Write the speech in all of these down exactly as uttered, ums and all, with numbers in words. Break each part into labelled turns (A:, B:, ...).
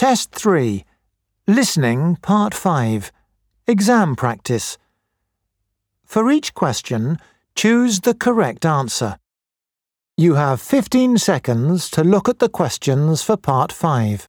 A: Test three. Listening, Part five. Exam practice. For each question, choose the correct answer. You have fifteen seconds to look at the questions for Part five.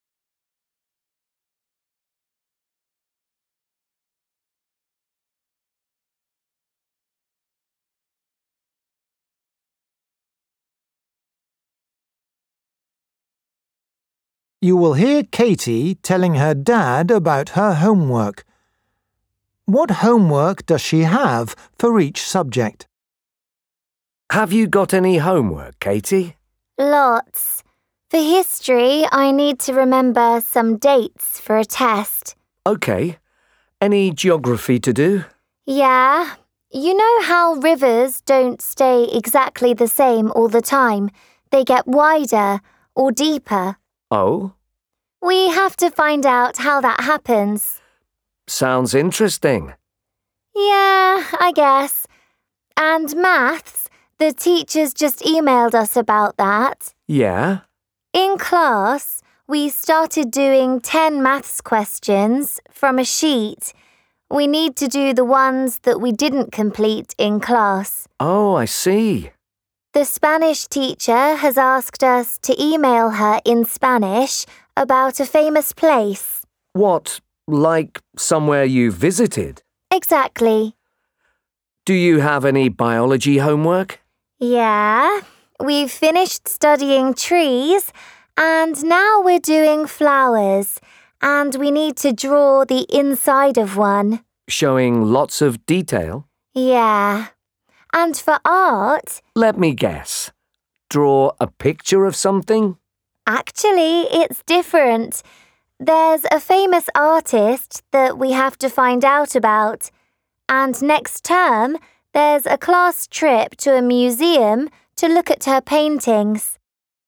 A: You will hear Katie telling her dad about her homework. What homework does she have for each subject?
B: Have you got any homework, Katie?
C: Lots. For history, I need to remember some dates for a test.
B: OK. Any geography to do?
C: Yeah. You know how rivers don't stay exactly the same all the time? They get wider or deeper.
B: Oh?
C: We have to find out how that happens.
B: Sounds interesting.
C: Yeah, I guess. And maths, the teachers just emailed us about that.
B: Yeah?
C: In class, we started doing ten maths questions from a sheet. We need to do the ones that we didn't complete in class.
B: Oh, I see.
C: The Spanish teacher has asked us to email her in Spanish about a famous place.
B: What, like somewhere you visited?
C: Exactly.
B: Do you have any biology homework?
C: Yeah, we've finished studying trees and now we're doing flowers and we need to draw the inside of one.
B: Showing lots of detail?
C: Yeah. And for art...
B: Let me guess. Draw a picture of something?
C: Actually, it's different. There's a famous artist that we have to find out about. And next term, there's a class trip to a museum to look at her paintings.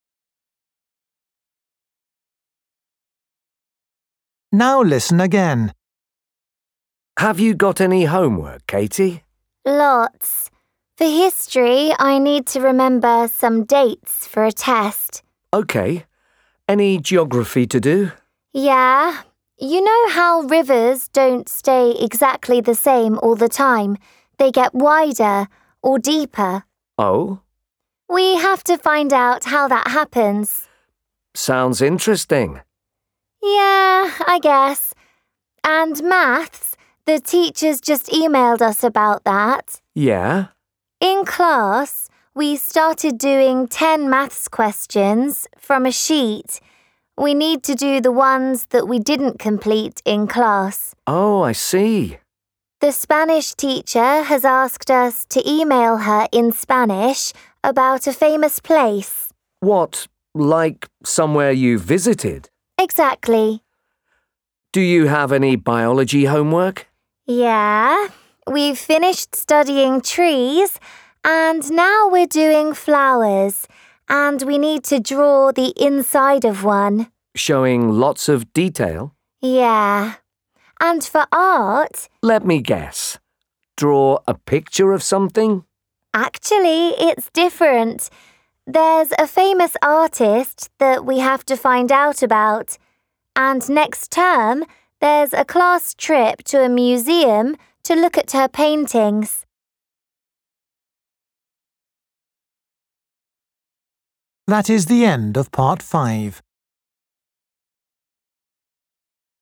A: Now listen again.
B: Have you got any homework, Katie?
C: Lots. For history, I need to remember some dates for a test.
B: OK. Any geography to do?
C: Yeah. You know how rivers don't stay exactly the same all the time? They get wider or deeper.
B: Oh?
C: We have to find out how that happens.
B: Sounds interesting.
C: Yeah, I guess. And maths, the teachers just emailed us about that.
B: Yeah?
C: In class, we started doing ten maths questions from a sheet. We need to do the ones that we didn't complete in class.
B: Oh, I see.
C: The Spanish teacher has asked us to email her in Spanish about a famous place.
B: What, like somewhere you visited?
C: Exactly.
B: Do you have any biology homework?
C: Yeah. We've finished studying trees and now we're doing flowers and we need to draw the inside of one.
B: Showing lots of detail?
C: Yeah. And for art...
B: Let me guess. Draw a picture of something?
C: Actually, it's different. There's a famous artist that we have to find out about. And next term, there's a class trip to a museum to look at her paintings.
A: That is the end of Part five.